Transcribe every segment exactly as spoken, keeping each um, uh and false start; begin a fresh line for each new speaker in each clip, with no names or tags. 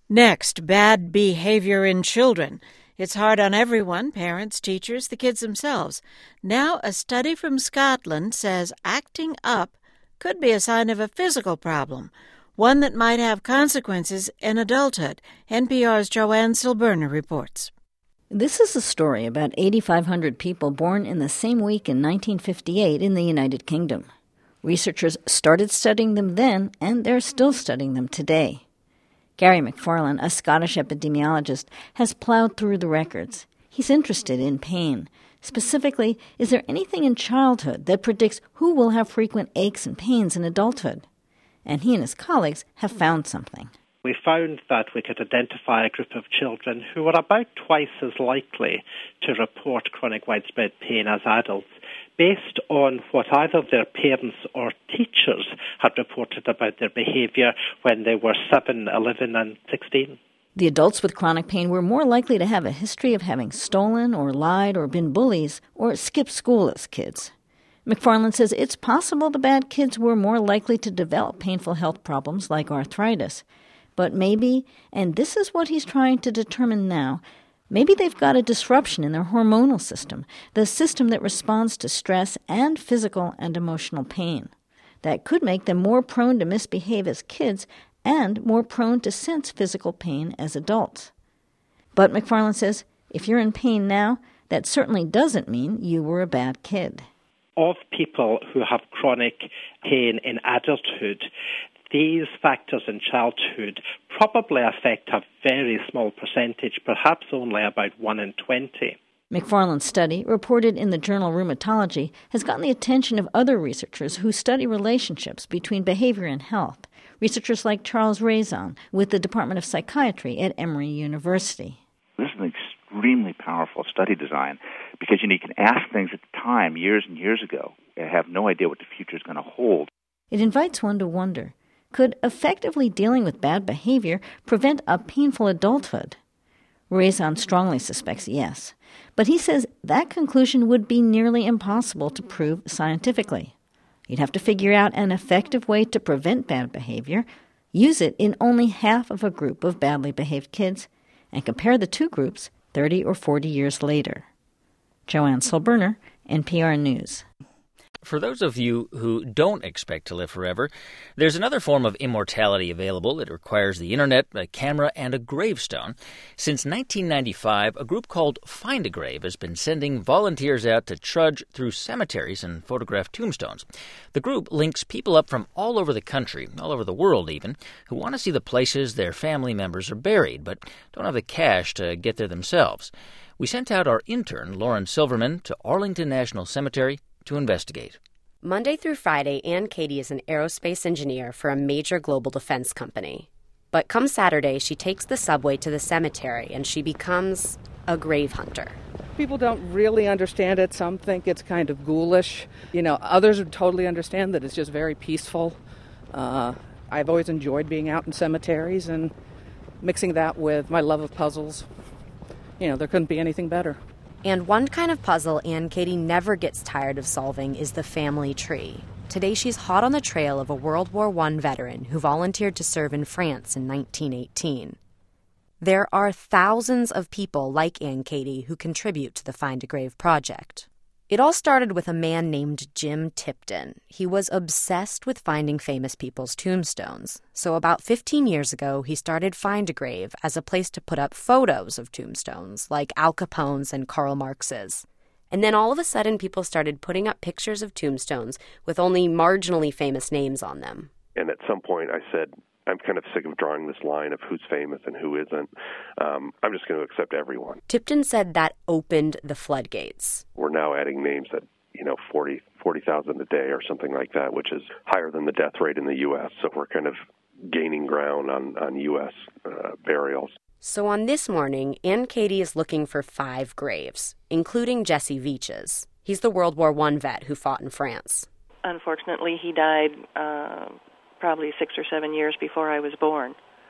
Next, bad behavior in children. It's hard on everyone, parents, teachers, the kids themselves. Now, a study from Scotland says acting up could be a sign of a physical problem, one that might have consequences in adulthood. N P R's Joanne Silberner reports.
This is a story about eighty-five hundred people born in the same week in nineteen fifty-eight in the United Kingdom. Researchers started studying them then, and they're still studying them today. Gary McFarlane, a Scottish epidemiologist, has plowed through the records. He's interested in pain. Specifically, is there anything in childhood that predicts who will have frequent aches and pains in adulthood? And he and his colleagues have found something.
We found that we could identify a group of children who were about twice as likely to report chronic widespread pain as adults, based on what either their parents or teachers had reported about their behaviour when they were seven, eleven and sixteen.
The adults with chronic pain were more likely to have a history of having stolen or lied or been bullies or skipped school as kids. McFarlane says it's possible the bad kids were more likely to develop painful health problems like arthritis. But maybe, and this is what he's trying to determine now, maybe they've got a disruption in their hormonal system, the system that responds to stress and physical and emotional pain. That could make them more prone to misbehave as kids and more prone to sense physical pain as adults. But McFarlane says, if you're in pain now, that certainly doesn't mean you were a bad kid.
Of people who have chronic pain in adulthood, these factors in childhood probably affect a very small percentage, perhaps only about one in twenty.
McFarlane's study, reported in the journal Rheumatology, has gotten the attention of other researchers who study relationships between behavior and health, researchers like Charles Raison with the Department of Psychiatry at Emory University.
This is an extremely powerful study design because you, know, you can ask things at the time, years and years ago, and have no idea what the future is going to hold.
It invites one to wonder, could effectively dealing with bad behavior prevent a painful adulthood? Raison strongly suspects yes, but he says that conclusion would be nearly impossible to prove scientifically. You'd have to figure out an effective way to prevent bad behavior, use it in only half of a group of badly behaved kids, and compare the two groups thirty or forty years later. Joanne Silberner, N P R News.
For those of you who don't expect to live forever, there's another form of immortality available. It requires the internet, a camera, and a gravestone. Since nineteen ninety-five, a group called Find a Grave has been sending volunteers out to trudge through cemeteries and photograph tombstones. The group links people up from all over the country, all over the world even, who want to see the places their family members are buried, but don't have the cash to get there themselves. We sent out our intern, Lauren Silverman, to Arlington National Cemetery to investigate.
Monday through Friday, Ann Katie is an aerospace engineer for a major global defense company. But come Saturday, she takes the subway to the cemetery and she becomes a grave hunter.
People don't really understand it. Some think it's kind of ghoulish. You know, others would totally understand that it's just very peaceful. Uh, I've always enjoyed being out in cemeteries and mixing that with my love of puzzles. You know, there couldn't be anything better.
And one kind of puzzle Ann Katie never gets tired of solving is the family tree. Today she's hot on the trail of a World War One veteran who volunteered to serve in France in nineteen eighteen. There are thousands of people like Ann Katie who contribute to the Find a Grave project. It all started with a man named Jim Tipton. He was obsessed with finding famous people's tombstones. So about fifteen years ago, he started Find a Grave as a place to put up photos of tombstones, like Al Capone's and Karl Marx's. And then all of a sudden, people started putting up pictures of tombstones with only marginally famous names on them.
And at some point, I said, I'm kind of sick of drawing this line of who's famous and who isn't. Um, I'm just going to accept everyone.
Tipton said that opened the floodgates.
We're now adding names at, you know, forty thousand a day or something like that, which is higher than the death rate in the U S. So we're kind of gaining ground on, on U S uh, burials.
So on this morning, Ann Katie is looking for five graves, including Jesse Veitch's. He's the World War One vet who fought in France.
Unfortunately, he died uh, probably six or seven years before I was born,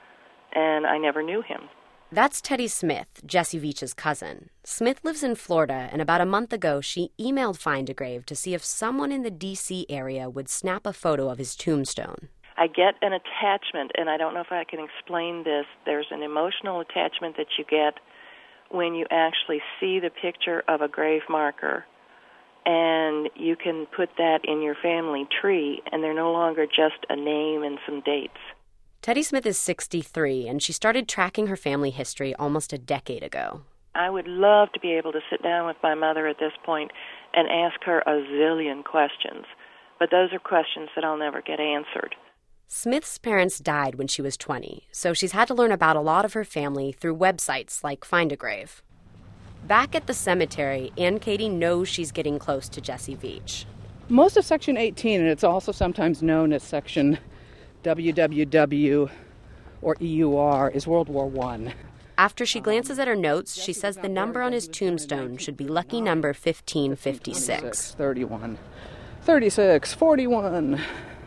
and I never knew him.
That's Teddy Smith, Jesse Veitch's cousin. Smith lives in Florida, and about a month ago, she emailed Find a Grave to see if someone in the D C area would snap a photo of his tombstone.
I get an attachment, and I don't know if I can explain this. There's an emotional attachment that you get when you actually see the picture of a grave marker, and you can put that in your family tree, and they're no longer just a name and some dates.
Teddy Smith is sixty-three, and she started tracking her family history almost a decade ago.
I would love to be able to sit down with my mother at this point and ask her a zillion questions, but those are questions that I'll never get answered.
Smith's parents died when she was twenty, so she's had to learn about a lot of her family through websites like Find a Grave. Back at the cemetery, Ann Katie knows she's getting close to Jesse Veach.
Most of Section eighteen, and it's also sometimes known as Section W W W or E U R, is World War One.
After she glances at her notes, she says the number on his tombstone should be lucky number fifteen fifty-six.
thirty-one, thirty-six, forty-one.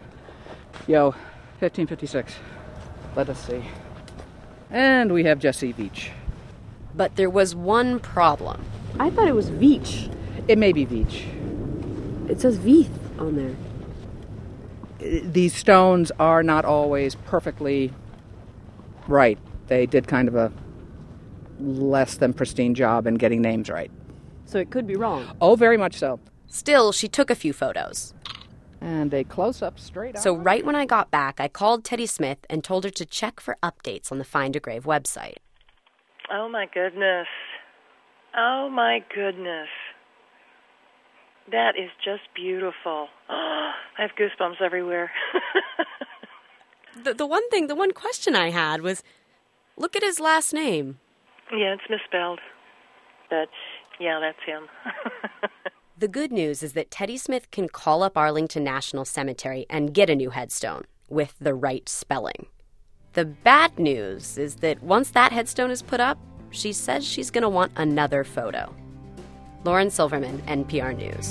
Yo, fifteen fifty-six. Let us see. And we have Jesse Veach.
But there was one problem.
I thought it was Veach.
It may be Veach.
It says Veith on there.
These stones are not always perfectly right. They did kind of a less than pristine job in getting names right.
So it could be wrong.
Oh, very much so.
Still, she took a few photos.
And a close-up straight up.
So right when I got back, I called Teddy Smith and told her to check for updates on the Find a Grave website.
Oh, my goodness. Oh, my goodness. That is just beautiful. Oh, I have goosebumps everywhere.
the, the one thing, the one question I had was, look at his last name.
Yeah, it's misspelled. But, yeah, that's him.
The good news is that Teddy Smith can call up Arlington National Cemetery and get a new headstone with the right spelling. The bad news is that once that headstone is put up, she says she's going to want another photo. Lauren Silverman, N P R News.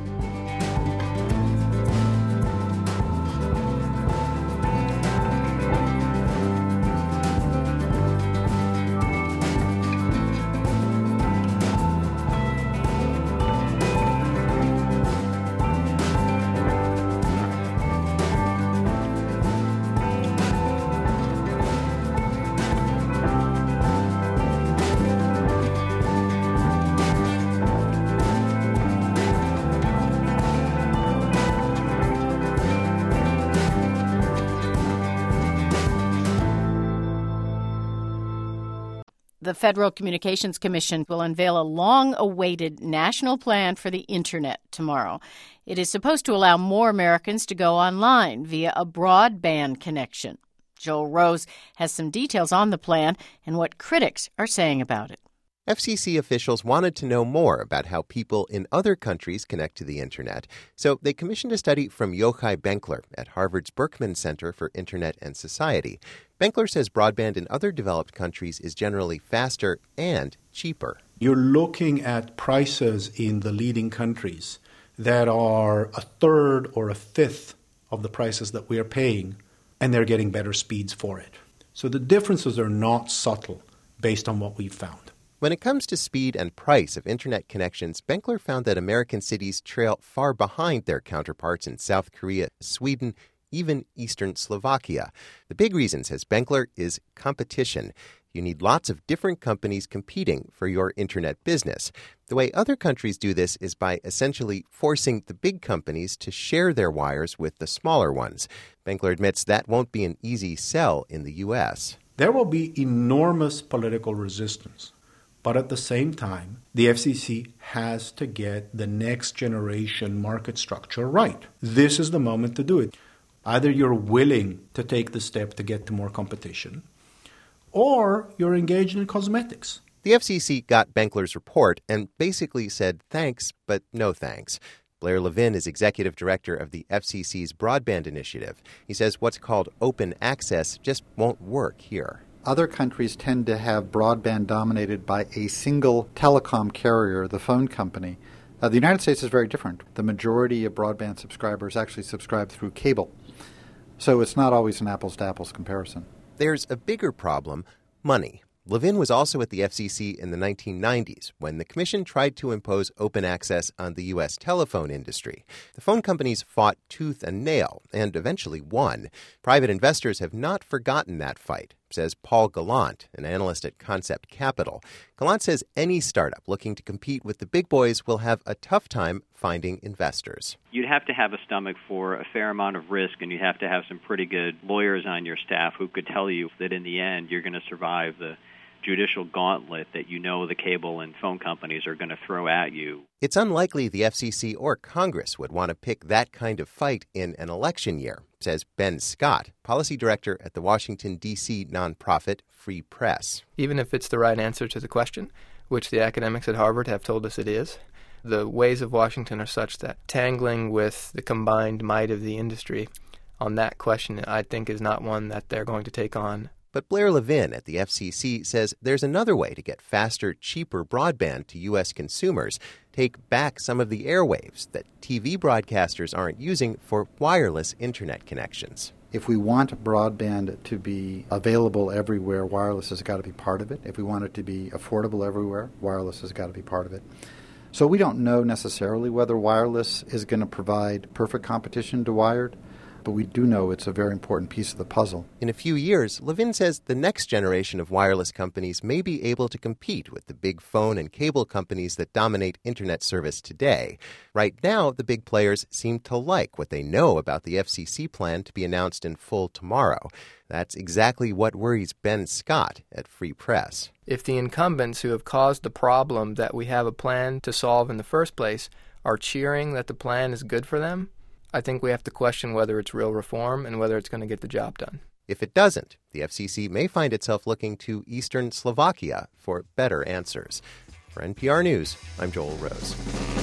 The Federal Communications Commission will unveil a long-awaited national plan for the Internet tomorrow. It is supposed to allow more Americans to go online via a broadband connection. Joel Rose has some details on the plan and what critics are saying about it.
F C C officials wanted to know more about how people in other countries connect to the Internet, so they commissioned a study from Yochai Benkler at Harvard's Berkman Center for Internet and Society. Benkler says broadband in other developed countries is generally faster and cheaper.
You're looking at prices in the leading countries that are a third or a fifth of the prices that we are paying, and they're getting better speeds for it. So the differences are not subtle based on what we've found.
When it comes to speed and price of Internet connections, Benkler found that American cities trail far behind their counterparts in South Korea, Sweden, even eastern Slovakia. The big reason, says Benkler, is competition. You need lots of different companies competing for your Internet business. The way other countries do this is by essentially forcing the big companies to share their wires with the smaller ones. Benkler admits that won't be an easy sell in the U S.
There will be enormous political resistance. But at the same time, the F C C has to get the next generation market structure right. This is the moment to do it. Either you're willing to take the step to get to more competition, or you're engaged in cosmetics.
The F C C got Benkler's report and basically said thanks, but no thanks. Blair Levin is executive director of the F C C's Broadband Initiative. He says what's called open access just won't work here.
Other countries tend to have broadband dominated by a single telecom carrier, the phone company. Uh, the United States is very different. The majority of broadband subscribers actually subscribe through cable. So it's not always an apples-to-apples comparison.
There's a bigger problem, money. Levin was also at the F C C in the nineteen nineties when the commission tried to impose open access on the U S telephone industry. The phone companies fought tooth and nail and eventually won. Private investors have not forgotten that fight, says Paul Gallant, an analyst at Concept Capital. Gallant says any startup looking to compete with the big boys will have a tough time finding investors.
You'd have to have a stomach for a fair amount of risk, and you'd have to have some pretty good lawyers on your staff who could tell you that in the end you're going to survive the judicial gauntlet that you know the cable and phone companies are going to throw at you.
It's unlikely the F C C or Congress would want to pick that kind of fight in an election year, says Ben Scott, policy director at the Washington, D C nonprofit Free Press.
Even if it's the right answer to the question, which the academics at Harvard have told us it is, the ways of Washington are such that tangling with the combined might of the industry on that question, I think, is not one that they're going to take on.
But Blair Levin at the F C C says there's another way to get faster, cheaper broadband to U S consumers. Take back some of the airwaves that T V broadcasters aren't using for wireless internet connections.
If we want broadband to be available everywhere, wireless has got to be part of it. If we want it to be affordable everywhere, wireless has got to be part of it. So we don't know necessarily whether wireless is going to provide perfect competition to wired, but we do know it's a very important piece of the puzzle.
In a few years, Levin says the next generation of wireless companies may be able to compete with the big phone and cable companies that dominate internet service today. Right now, the big players seem to like what they know about the F C C plan to be announced in full tomorrow. That's exactly what worries Ben Scott at Free Press.
If the incumbents who have caused the problem that we have a plan to solve in the first place are cheering that the plan is good for them, I think we have to question whether it's real reform and whether it's going to get the job done.
If it doesn't, the F C C may find itself looking to eastern Slovakia for better answers. For N P R News, I'm Joel Rose.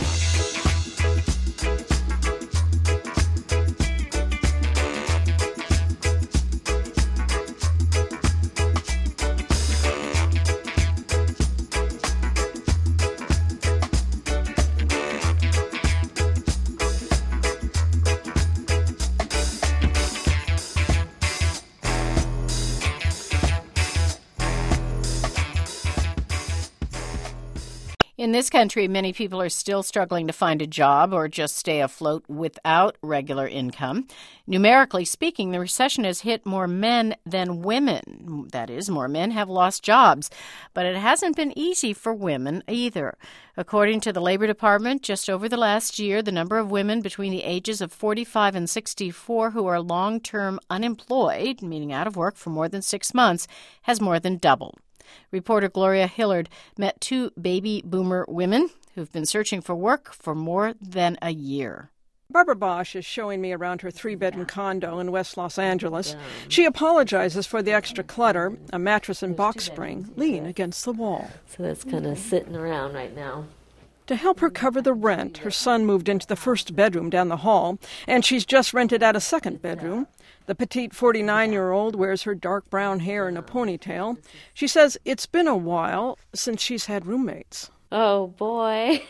In this country, many people are still struggling to find a job or just stay afloat without regular income. Numerically speaking, the recession has hit more men than women. That is, more men have lost jobs. But it hasn't been easy for women either. According to the Labor Department, just over the last year, the number of women between the ages of forty-five and sixty-four who are long-term unemployed, meaning out of work for more than six months, has more than doubled. Reporter Gloria Hillard met two baby boomer women who've been searching for work for more than a year.
Barbara Bosch is showing me around her three-bedroom condo in West Los Angeles. She apologizes for the extra clutter, a mattress and box spring leaning against the wall.
So that's kind of sitting around right now.
To help her cover the rent, her son moved into the first bedroom down the hall, and she's just rented out a second bedroom. The petite forty-nine-year-old wears her dark brown hair in a ponytail. She says it's been a while since she's had roommates.
Oh, boy.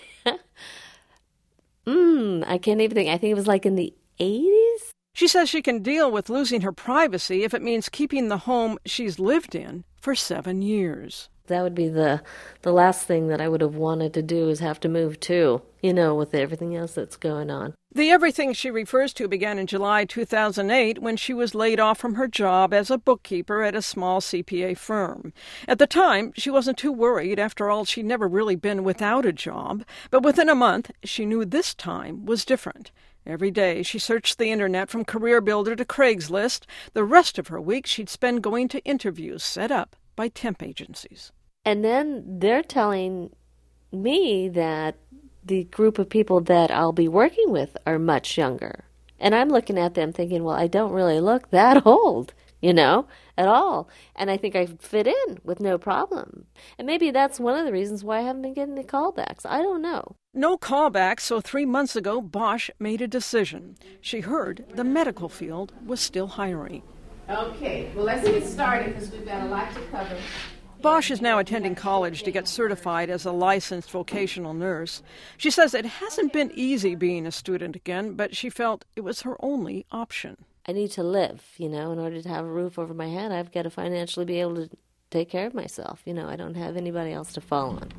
mm, I can't even think. I think it was like in the eighties.
She says she can deal with losing her privacy if it means keeping the home she's lived in for seven years.
That would be the the last thing that I would have wanted to do, is have to move too, you know, with everything else that's going on.
The everything she refers to began in July two thousand eight when she was laid off from her job as a bookkeeper at a small C P A firm. At the time, she wasn't too worried. After all, she'd never really been without a job. But within a month, she knew this time was different. Every day, she searched the internet from CareerBuilder to Craigslist. The rest of her week, she'd spend going to interviews set up by temp agencies.
And then they're telling me that the group of people that I'll be working with are much younger. And I'm looking at them thinking, well, I don't really look that old, you know, at all. And I think I fit in with no problem. And maybe that's one of the reasons why I haven't been getting the callbacks. I don't know.
No callbacks, so three months ago, Bosch made a decision. She heard the medical field was still hiring.
Okay, well, let's get started because we've got a lot to cover.
Bosch is now attending college to get certified as a licensed vocational nurse. She says it hasn't been easy being a student again, but she felt it was her only option.
I need to live, you know, in order to have a roof over my head, I've got to financially be able to take care of myself. You know, I don't have anybody else to fall on.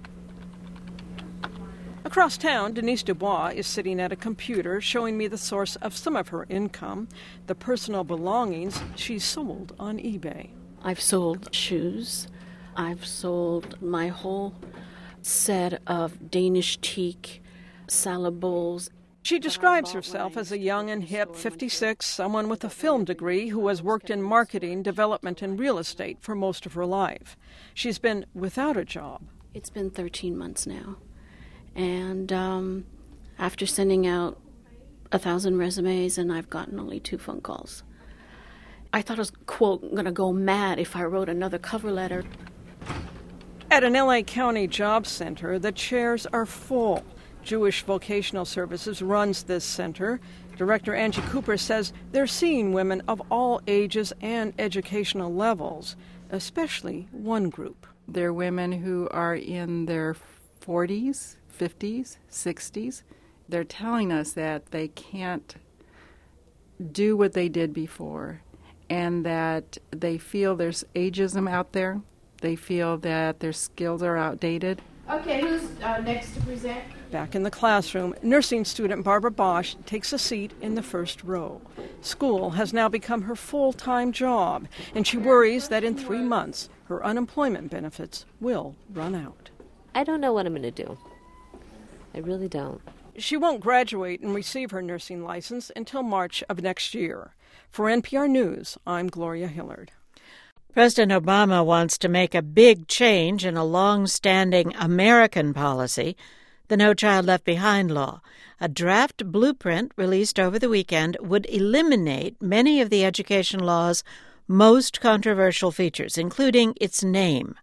Across town, Denise Dubois is sitting at a computer showing me the source of some of her income, the personal belongings she's sold on eBay.
I've sold shoes. I've sold my whole set of Danish teak salad bowls.
She describes herself as a young and hip fifty-six, someone with a film degree who has worked in marketing, development, and real estate for most of her life. She's been without a job.
It's been thirteen months now. And um, after sending out a thousand resumes, and I've gotten only two phone calls. I thought I was, quote, going to go mad if I wrote another cover letter.
At an L A County job center, the chairs are full. Jewish Vocational Services runs this center. Director Angie Cooper says they're seeing women of all ages and educational levels, especially one group.
They're women who are in their forties, fifties, sixties. They're telling us that they can't do what they did before, and that they feel there's ageism out there. They feel that their skills are outdated.
Okay, who's uh, next to present?
Back in the classroom, nursing student Barbara Bosch takes a seat in the first row. School has now become her full-time job, and she worries that in three months her unemployment benefits will run out.
I don't know what I'm going to do. I really don't.
She won't graduate and receive her nursing license until March of next year. For N P R News, I'm Gloria Hillard.
President Obama wants to make a big change in a long-standing American policy, the No Child Left Behind law. A draft blueprint released over the weekend would eliminate many of the education law's most controversial features, including its name.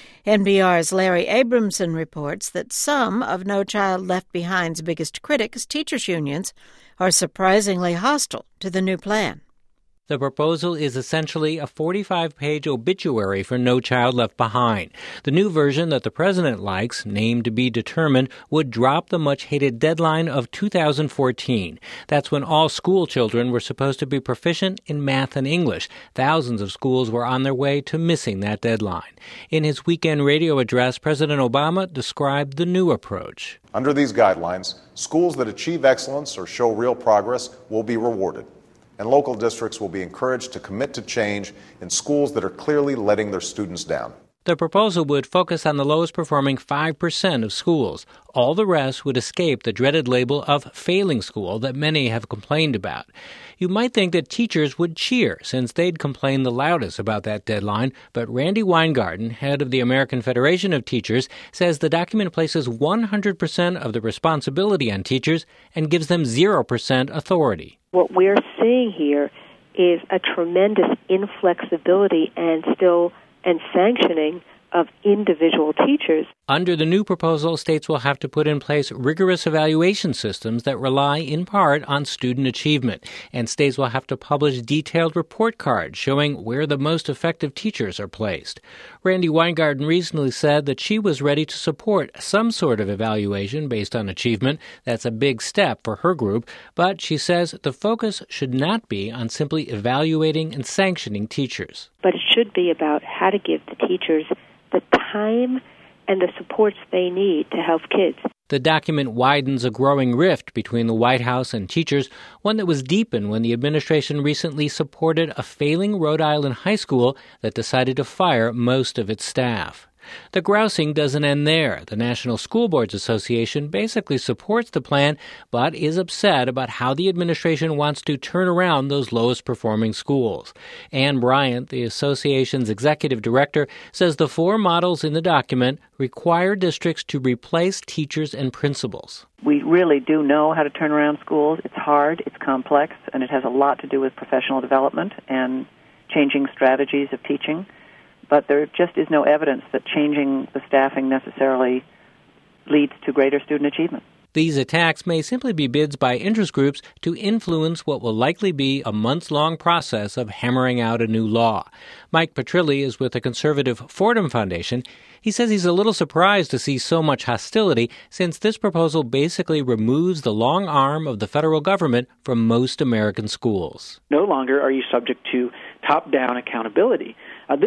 N P R's Larry Abramson reports that some of No Child Left Behind's biggest critics, teachers' unions, are surprisingly hostile to the new plan.
The proposal is essentially a forty-five page obituary for No Child Left Behind. The new version that the president likes, named to be determined, would drop the much-hated deadline of two thousand fourteen. That's when all school children were supposed to be proficient in math and English. Thousands of schools were on their way to missing that deadline. In his weekend radio address, President Obama described the new approach.
Under these guidelines, schools that achieve excellence or show real progress will be rewarded, and local districts will be encouraged to commit to change in schools that are clearly letting their students down.
The proposal would focus on the lowest performing five percent of schools. All the rest would escape the dreaded label of failing school that many have complained about. You might think that teachers would cheer, since they'd complain the loudest about that deadline, but Randy Weingarten, head of the American Federation of Teachers, says the document places one hundred percent of the responsibility on teachers and gives them zero percent authority.
What we're seeing here is a tremendous inflexibility and still and sanctioning of individual teachers.
Under the new proposal, states will have to put in place rigorous evaluation systems that rely in part on student achievement, and states will have to publish detailed report cards showing where the most effective teachers are placed. Randy Weingarten recently said that she was ready to support some sort of evaluation based on achievement. That's a big step for her group, but she says the focus should not be on simply evaluating and sanctioning teachers.
But it should be about how to give the teachers the time and the supports they need to help kids.
The document widens a growing rift between the White House and teachers, one that was deepened when the administration recently supported a failing Rhode Island high school that decided to fire most of its staff. The grousing doesn't end there. The National School Boards Association basically supports the plan, but is upset about how the administration wants to turn around those lowest performing schools. Ann Bryant, the association's executive director, says the four models in the document require districts to replace teachers and principals.
We really do know how to turn around schools. It's hard, it's complex, and it has a lot to do with professional development and changing strategies of teaching. But there just is no evidence that changing the staffing necessarily leads to greater student achievement.
These attacks may simply be bids by interest groups to influence what will likely be a months-long process of hammering out a new law. Mike Petrilli is with the conservative Fordham Foundation. He says he's a little surprised to see so much hostility, since this proposal basically removes the long arm of the federal government from most American schools.
No longer are you subject to top-down accountability. Uh, this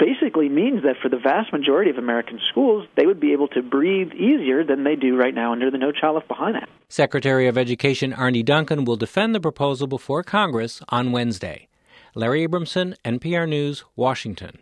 basically means that for the vast majority of American schools, they would be able to breathe easier than they do right now under the No Child Left Behind Act.
Secretary of Education Arne Duncan will defend the proposal before Congress on Wednesday. Larry Abramson, N P R News, Washington.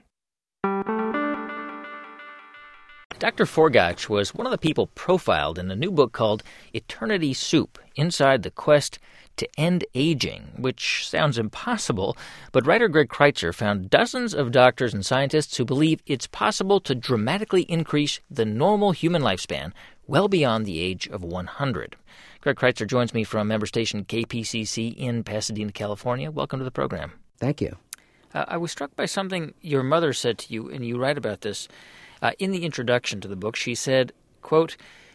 Doctor Forgach was one of the people profiled in a new book called Eternity Soup, Inside the Quest to End Aging, which sounds impossible, but writer Greg Kreitzer found dozens of doctors and scientists who believe it's possible to dramatically increase the normal human lifespan well beyond the age of one hundred. Greg Kreitzer joins me from member station K P C C in Pasadena, California. Welcome to the program.
Thank you.
Uh, I was struck by something your mother said to you, and you write about this. Uh, in the introduction to the book, she said, quote,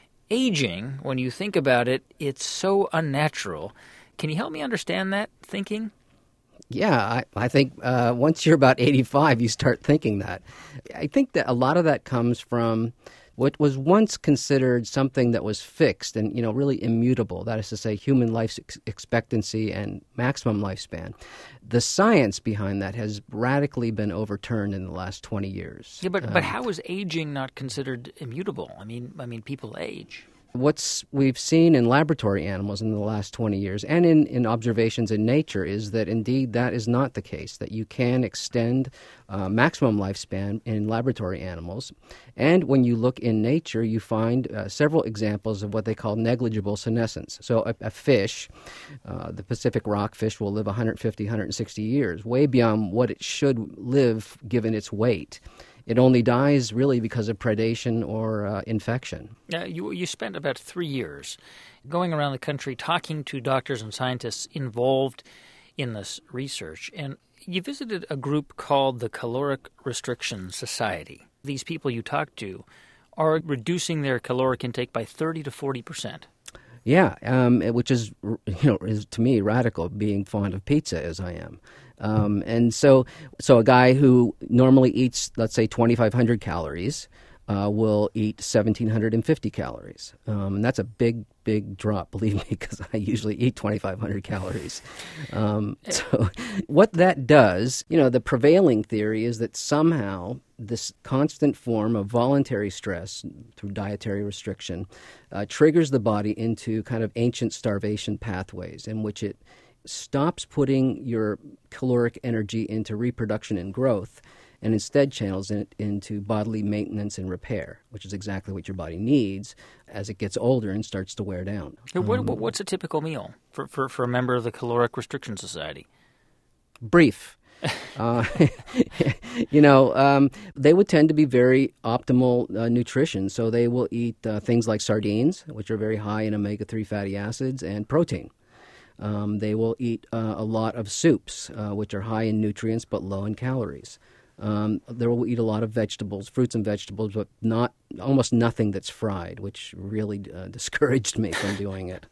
aging, when you think about it, it's so unnatural. Can you help me understand that thinking?
Yeah, I, I think uh, once you're about eighty-five, you start thinking that. I think that a lot of that comes from what was once considered something that was fixed and, you know, really immutable, that is to say human life ex- expectancy and maximum lifespan. The science behind that has radically been overturned in the last twenty years.
Yeah, but
um,
but how is aging not considered immutable? I mean, I mean, people age.
What's we've seen in laboratory animals in the last twenty years and in, in observations in nature is that indeed that is not the case, that you can extend uh, maximum lifespan in laboratory animals. And when you look in nature, you find uh, several examples of what they call negligible senescence. So a, a fish, uh, the Pacific rockfish, will live one hundred fifty, one hundred sixty years, way beyond what it should live given its weight. It only dies really because of predation or uh, infection.
Uh, you, you spent about three years going around the country talking to doctors and scientists involved in this research, and you visited a group called the Caloric Restriction Society. These people you talked to are reducing their caloric intake by thirty to forty percent.
Yeah, um, which is, you know, is to me radical, being fond of pizza as I am. Um, and so, so a guy who normally eats, let's say, twenty-five hundred calories, uh, will eat one thousand seven hundred fifty calories. Um, and that's a big, big drop, believe me, because I usually eat twenty-five hundred calories. Um, so what that does, you know, the prevailing theory is that somehow this constant form of voluntary stress through dietary restriction uh, triggers the body into kind of ancient starvation pathways in which it stops putting your caloric energy into reproduction and growth and instead channels it into bodily maintenance and repair, which is exactly what your body needs as it gets older and starts to wear down.
What,
Um,
what's a typical meal for, for, for a member of the Caloric Restriction Society?
Brief. uh, you know, um, they would tend to be very optimal uh, nutrition. So they will eat uh, things like sardines, which are very high in omega three fatty acids, and protein. Um, they will eat uh, a lot of soups, uh, which are high in nutrients but low in calories. Um, they will eat a lot of vegetables, fruits and vegetables, but not almost nothing that's fried, which really uh, discouraged me from doing it.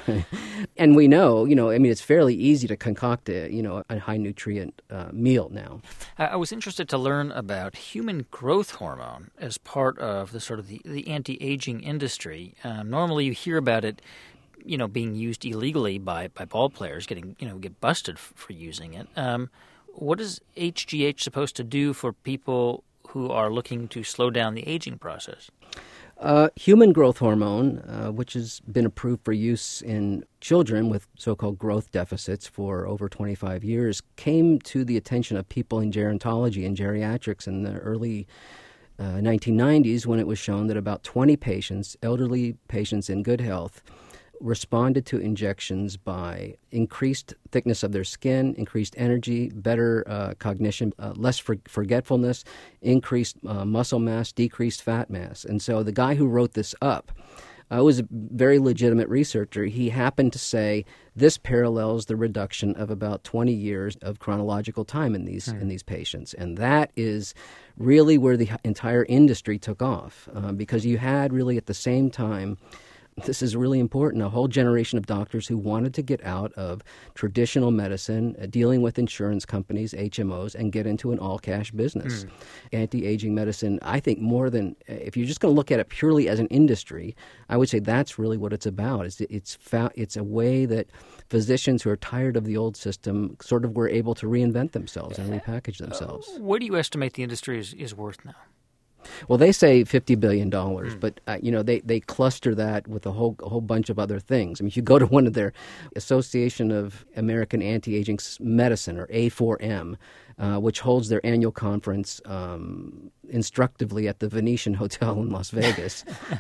And we know, you know, I mean, it's fairly easy to concoct a, you know, a high nutrient uh, meal now.
I was interested to learn about human growth hormone as part of the sort of the, the anti-aging industry. Um, normally, you hear about it, you know, being used illegally by, by ball players, getting, you know, get busted f- for using it. Um, what is H G H supposed to do for people who are looking to slow down the aging process?
Uh, human growth hormone, uh, which has been approved for use in children with so-called growth deficits for over twenty-five years, came to the attention of people in gerontology and geriatrics in the early uh, nineteen nineties when it was shown that about twenty patients, elderly patients in good health, responded to injections by increased thickness of their skin, increased energy, better uh, cognition, uh, less for- forgetfulness, increased uh, muscle mass, decreased fat mass. And so the guy who wrote this up uh, was a very legitimate researcher. He happened to say this parallels the reduction of about twenty years of chronological time in these hmm. in these patients. And that is really where the entire industry took off uh, because you had really at the same time this is really important, a whole generation of doctors who wanted to get out of traditional medicine, uh, dealing with insurance companies, H M Os, and get into an all-cash business. Mm. Anti-aging medicine, I think more than, if you're just going to look at it purely as an industry, I would say that's really what it's about. It's, it's, fa- it's a way that physicians who are tired of the old system sort of were able to reinvent themselves and repackage themselves.
Uh, what do you estimate the industry is, is worth now?
Well, they say fifty billion dollars, mm. but uh, you know they, they cluster that with a whole a whole bunch of other things. I mean, if you go to one of their Association of American Anti-Aging Medicine, or A four M, uh, which holds their annual conference um, instructively at the Venetian Hotel in Las Vegas,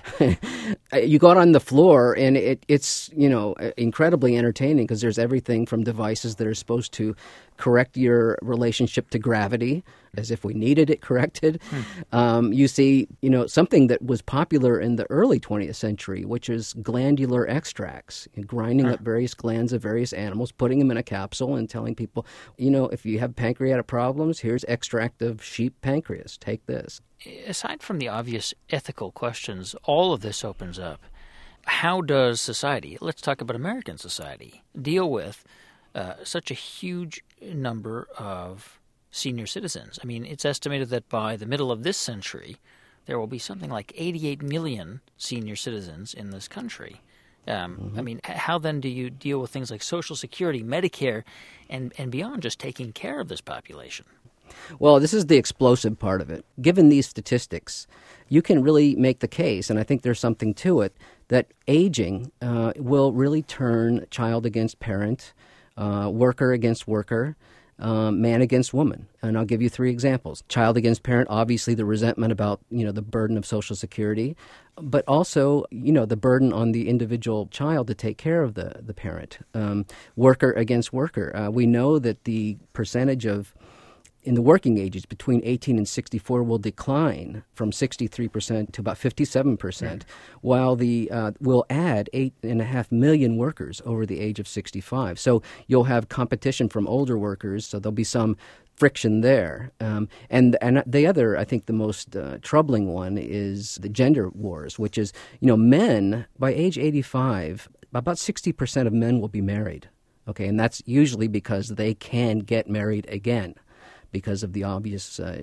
you go out on the floor and it, it's you know incredibly entertaining because there's everything from devices that are supposed to correct your relationship to gravity, as if we needed it corrected. Hmm. Um, you see, you know, something that was popular in the early twentieth century, which is glandular extracts, grinding huh. up various glands of various animals, putting them in a capsule and telling people, you know, if you have pancreatic problems, here's extract of sheep pancreas. Take this.
Aside from the obvious ethical questions, all of this opens up. How does society, let's talk about American society, deal with uh, such a huge number of senior citizens? I mean, it's estimated that by the middle of this century, there will be something like eighty-eight million senior citizens in this country. Um, mm-hmm. I mean, how then do you deal with things like Social Security, Medicare, and, and beyond just taking care of this population?
Well, this is the explosive part of it. Given these statistics, you can really make the case, and I think there's something to it, that aging uh, will really turn child against parent, uh, worker against worker, Um, man against woman. And I'll give you three examples. Child against parent, obviously the resentment about, you know, the burden of Social Security, but also, you know, the burden on the individual child to take care of the, the parent. Um, worker against worker. Uh, we know that the percentage of in the working ages between eighteen and sixty-four will decline from sixty-three percent to about fifty-seven percent, yeah. while the uh, will add eight and a half million workers over the age of sixty-five. So you'll have competition from older workers, so there'll be some friction there. Um, and and the other, I think the most uh, troubling one is the gender wars, which is, you know, men by age eighty-five, about sixty percent of men will be married. Okay, and that's usually because they can get married again, because of the obvious uh,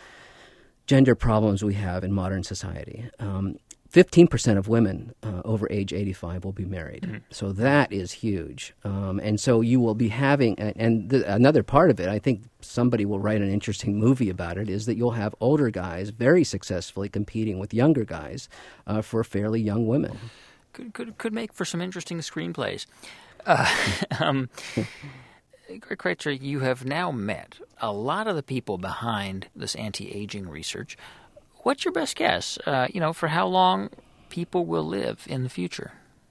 gender problems we have in modern society. Um, fifteen percent of women uh, over age eighty-five will be married. Mm-hmm. So that is huge. Um, and so you will be having, and the, another part of it, I think somebody will write an interesting movie about it, is that you'll have older guys very successfully competing with younger guys uh, for fairly young women.
Could, could, could make for some interesting screenplays. Uh, um Greg Kreitzer, you have now met a lot of the people behind this anti-aging research. What's your best guess, uh, you know, for how long people will live in the future?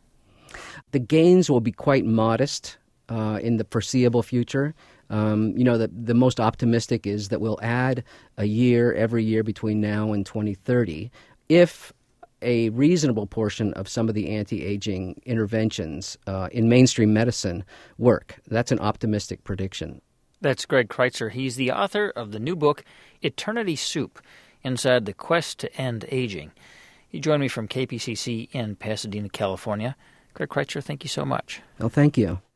The gains will be quite modest uh, in the foreseeable future. Um, you know, the, the most optimistic is that we'll add a year every year between now and twenty thirty if a reasonable portion of some of the anti-aging interventions uh, in mainstream medicine work. That's an optimistic prediction.
That's Greg Kreitzer. He's the author of the new book, Eternity Soup, Inside the Quest to End Aging. He joined me from K P C C in Pasadena, California. Greg Kreitzer, thank you so much.
Well, thank you.